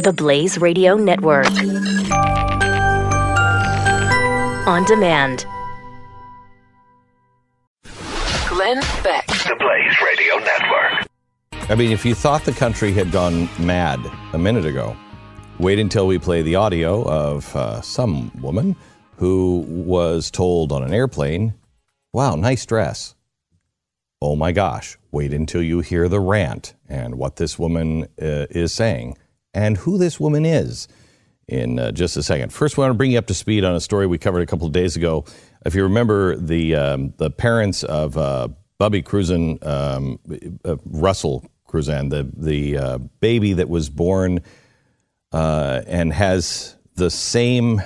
The Blaze Radio Network. On demand. Glenn Beck. The Blaze Radio Network. I mean, if you thought the country had gone mad a minute ago, wait until we play the audio of some woman who was told on an airplane, wow, nice dress. Oh my gosh, wait until you hear the rant and what this woman is saying and who this woman is in just a second. First, we want to bring you up to speed on a story we covered a couple of days ago. If you remember, the parents of Bubby Cruzan, Russell Cruzan, the baby that was born and has the same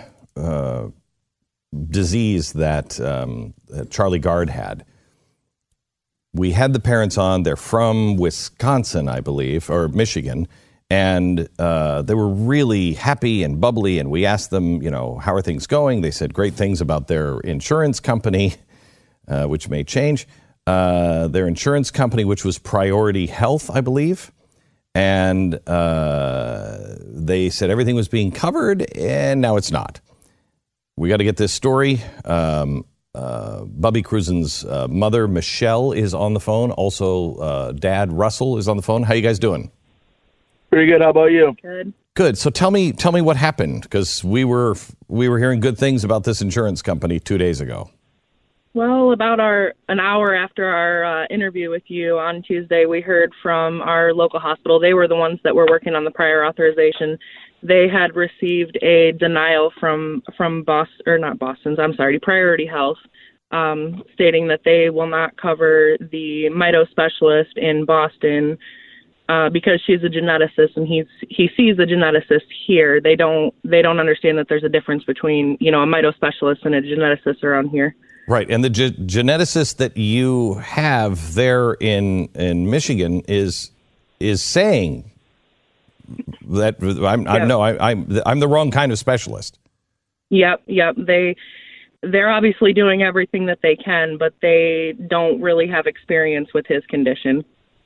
disease that Charlie Gard had. We had the parents on. They're from Wisconsin, I believe, or Michigan, and they were really happy and bubbly, and we asked them, how are things going? They said great things about their insurance company, which may change. Their insurance company, which was Priority Health, I believe, and they said everything was being covered, and now it's not. We got to get this story. Bubby Cruzan's mother, Michelle, is on the phone. Also, Dad, Russell, is on the phone. How you guys doing? Pretty good. How about you? Good. So tell me what happened, because we were hearing good things about this insurance company 2 days ago. Well, about an hour after our interview with you on Tuesday, we heard from our local hospital. They were the ones that were working on the prior authorization. They had received a denial from Priority Health, stating that they will not cover the mito specialist in Boston because she's a geneticist and he sees a geneticist here. They don't understand that there's a difference between a mito specialist and a geneticist around here. Right, and the geneticist that you have there in Michigan is saying that I'm the wrong kind of specialist. Yep. They're obviously doing everything that they can, but they don't really have experience with his condition.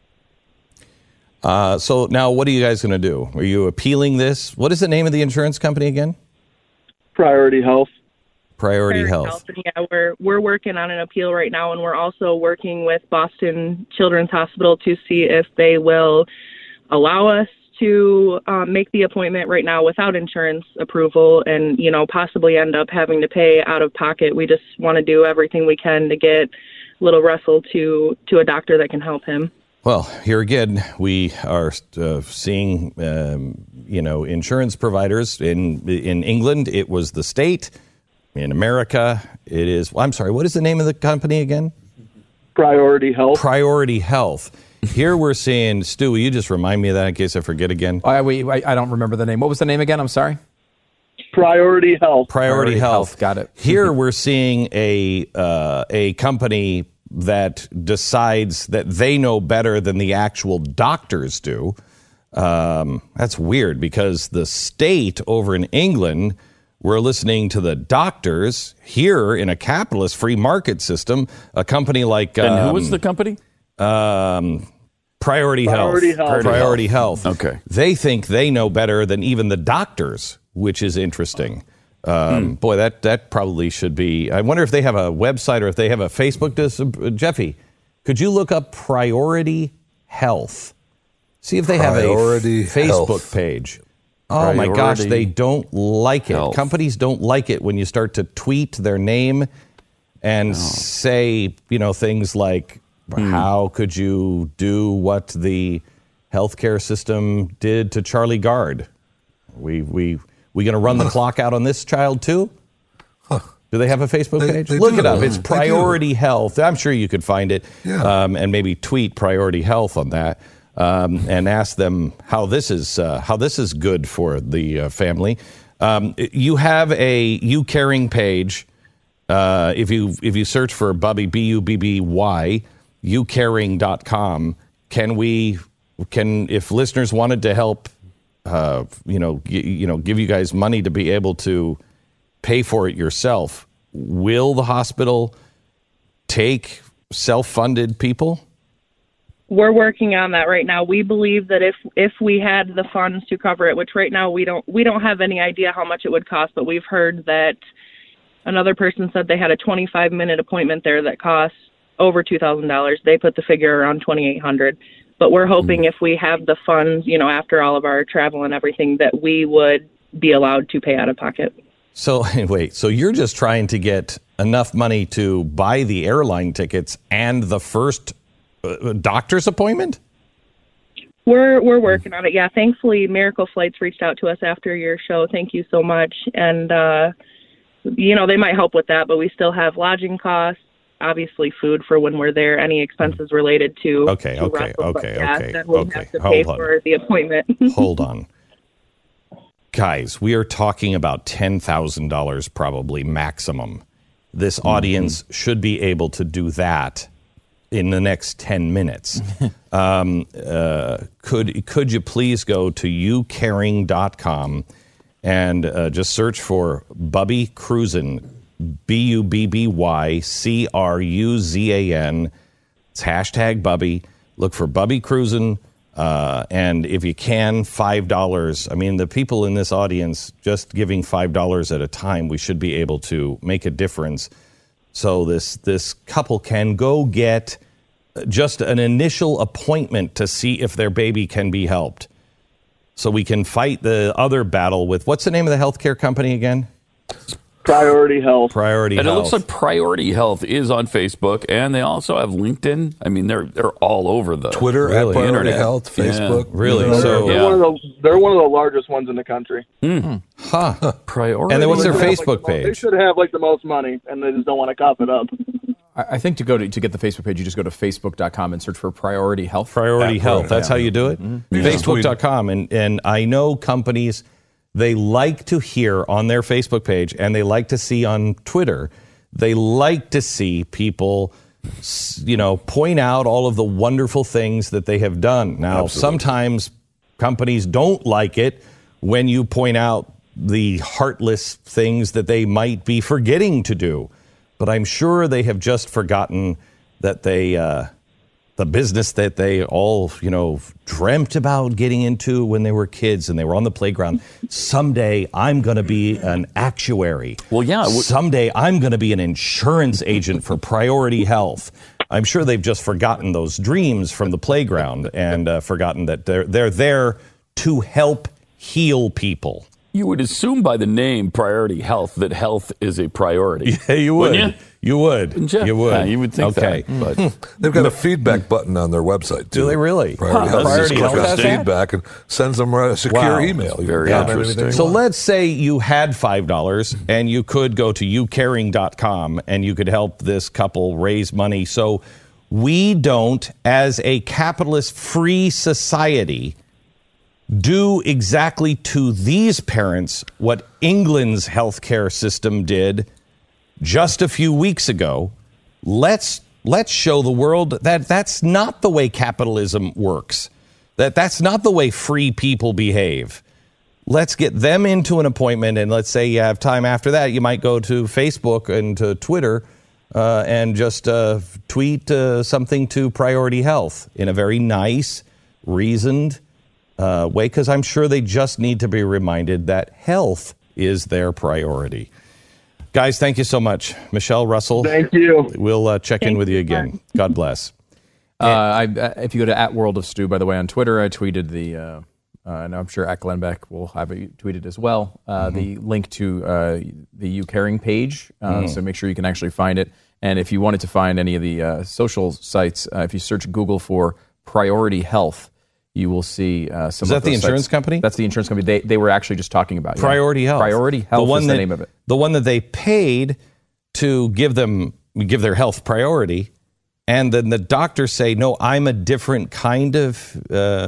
So now, what are you guys going to do? Are you appealing this? What is the name of the insurance company again? Priority Health. Priority Health. And yeah, we're working on an appeal right now, and we're also working with Boston Children's Hospital to see if they will allow us to make the appointment right now without insurance approval and, possibly end up having to pay out of pocket. We just want to do everything we can to get little Russell to a doctor that can help him. Well, here again, we are seeing, insurance providers in England. It was the state. In America, it is, I'm sorry, what is the name of the company again? Priority Health. Priority Health. Here we're seeing, Stu, will you just remind me of that in case I forget again? I don't remember the name. What was the name again? I'm sorry. Priority Health. Priority Health. Got it. Here we're seeing a company that decides that they know better than the actual doctors do. That's weird because the state over in England, we're listening to the doctors. Here in a capitalist free market system, a company like... and who was the company? Priority Health. Priority Health. Okay. They think they know better than even the doctors, which is interesting. Boy, that probably should be... I wonder if they have a website or if they have a Facebook. Jeffy, could you look up Priority Health? See if they have a Facebook page. Oh, my gosh, they don't like it. Health. Companies don't like it when you start to tweet their name and say, things like, how could you do what the healthcare system did to Charlie Gard? We going to run the clock out on this child, too? Huh. Do they have a Facebook page? Look it up. It's Priority Health. I'm sure you could find it and maybe tweet Priority Health on that. And ask them how this is good for the family. You have a You Caring page. If you search for Bubby, Bubby, youcaring.com. Can if listeners wanted to help, give you guys money to be able to pay for it yourself, will the hospital take self-funded people? We're working on that right now. We believe that if we had the funds to cover it, which right now we don't have any idea how much it would cost, but we've heard that another person said they had a 25-minute appointment there that cost over $2,000. They put the figure around $2,800. But we're hoping if we have the funds, after all of our travel and everything, that we would be allowed to pay out of pocket. So wait, so you're just trying to get enough money to buy the airline tickets and the first doctor's appointment? We're working on it. Yeah, thankfully Miracle Flights reached out to us after your show. Thank you so much. And they might help with that, but we still have lodging costs, obviously food for when we're there, any expenses related to Okay. Then we'll have to pay for the appointment. Hold on. Guys, we are talking about $10,000 probably maximum. This audience should be able to do that in the next 10 minutes. Could you please go to youcaring.com and just search for Bubby Cruzan, BUBBYCRUZAN. It's hashtag Bubby. Look for Bubby Cruzan. And if you can, $5. I mean, the people in this audience, just giving $5 at a time, we should be able to make a difference. So this couple can go get just an initial appointment to see if their baby can be helped. So we can fight the other battle with, what's the name of the healthcare company again? Priority Health. Priority And Health. it looks like Priority Health is on Facebook, and they also have LinkedIn. I mean, they're all over the Twitter Really? at Priority Internet. Health, Facebook. Really? They're, So, Yeah. they're one of the largest ones in the country. Priority. And then what's their They have, Facebook They page? should have the most money, and they just don't want to cough it up. I think to get the Facebook page, you just go to facebook.com and search for Priority Health. Priority Health. That's how you do it? Mm-hmm. Facebook.com. And I know companies, they like to hear on their Facebook page, and they like to see on Twitter, they like to see people, point out all of the wonderful things that they have done. Now, sometimes companies don't like it when you point out the heartless things that they might be forgetting to do. But I'm sure they have just forgotten that the business that they all, dreamt about getting into when they were kids and they were on the playground. Someday I'm going to be an actuary. Well, yeah. Someday I'm going to be an insurance agent for Priority Health. I'm sure they've just forgotten those dreams from the playground and forgotten that they're there to help heal people. You would assume by the name Priority Health that health is a priority. Yeah, you would. Wouldn't You would. Wouldn't you? You would. Yeah, you would think okay. that. But They've got a feedback button on their website, too. Do they really? Priority Health Priority just Health clicks has that? feedback and sends them a secure Wow. email. You Very can comment interesting. anything you So want. let's say you had $5 and you could go to youcaring.com and you could help this couple raise money. So we don't, as a capitalist free society, do exactly to these parents what England's healthcare system did just a few weeks ago. Let's show the world that that's not the way capitalism works. That's not the way free people behave. Let's get them into an appointment, and let's say you have time after that. You might go to Facebook and to Twitter and just tweet something to Priority Health in a very nice, reasoned way, because I'm sure they just need to be reminded that health is their priority. Guys, thank you so much. Michelle, Russell. Thank you. We'll check in with you again. God bless. If you go to @WorldOfStew, by the way, on Twitter, I tweeted and I'm sure @Glenbeck will have it tweeted as well, the link to the You Caring page. So make sure you can actually find it. And if you wanted to find any of the social sites, if you search Google for Priority Health, you will see some Is that of the those insurance sites. company? That's the insurance company. They were actually just talking about Priority Health. Priority Health is the name of it. The one that they paid to give their health priority, and then the doctors say, "No, I'm a different kind of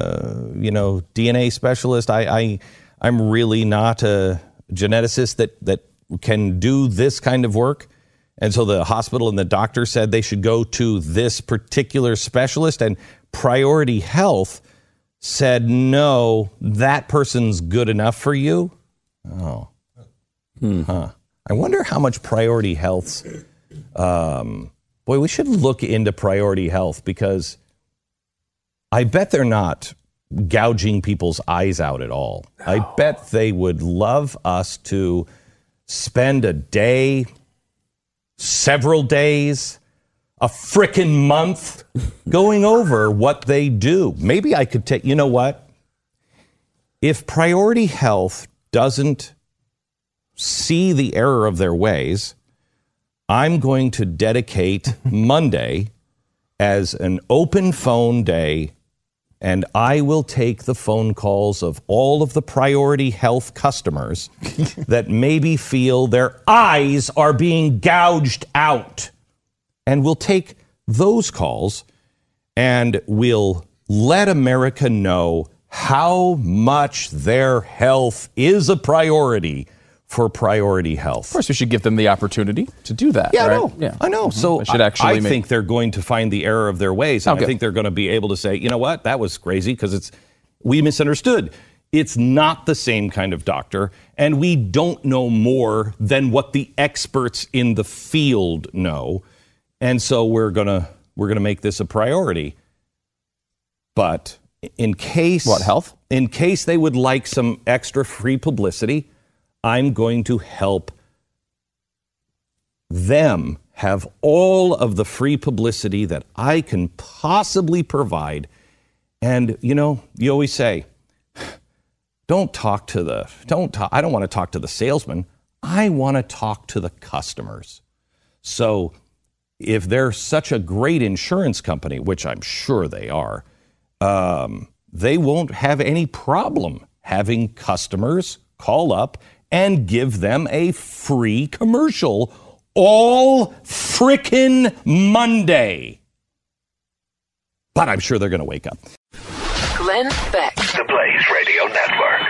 DNA specialist. I'm really not a geneticist that can do this kind of work." And so the hospital and the doctor said they should go to this particular specialist, and Priority Health said, "No, that person's good enough for you." Oh. Huh. I wonder how much Priority Health's... boy, we should look into Priority Health, because I bet they're not gouging people's eyes out at all. I bet they would love us to spend a day, several days, a frickin' month going over what they do. Maybe I could take, you know what? If Priority Health doesn't see the error of their ways, I'm going to dedicate Monday as an open phone day, and I will take the phone calls of all of the Priority Health customers that maybe feel their eyes are being gouged out. And we'll take those calls and we'll let America know how much their health is a priority for Priority Health. Of course, we should give them the opportunity to do that. Yeah, right? I know. So I think they're going to find the error of their ways. And I think they're going to be able to say, you know what, that was crazy because we misunderstood. It's not the same kind of doctor, and we don't know more than what the experts in the field know. And so we're gonna make this a priority. But in case health? In case they would like some extra free publicity, I'm going to help them have all of the free publicity that I can possibly provide. And you know, you always say, I don't want to talk to the salesman. I want to talk to the customers. So if they're such a great insurance company, which I'm sure they are, they won't have any problem having customers call up and give them a free commercial all frickin' Monday. But I'm sure they're going to wake up. Glenn Beck. The Blaze Radio Network.